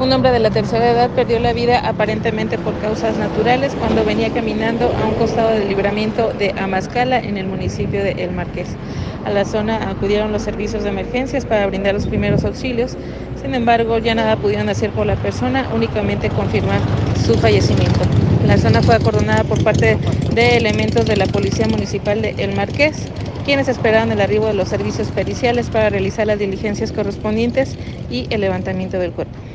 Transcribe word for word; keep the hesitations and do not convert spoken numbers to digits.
Un hombre de la tercera edad perdió la vida aparentemente por causas naturales cuando venía caminando a un costado del libramiento de Amascala en el municipio de El Marqués. A la zona acudieron los servicios de emergencias para brindar los primeros auxilios. Sin embargo, ya nada pudieron hacer por la persona, únicamente confirmar su fallecimiento. La zona fue acordonada por parte de elementos de la Policía Municipal de El Marqués, quienes esperaban el arribo de los servicios periciales para realizar las diligencias correspondientes y el levantamiento del cuerpo.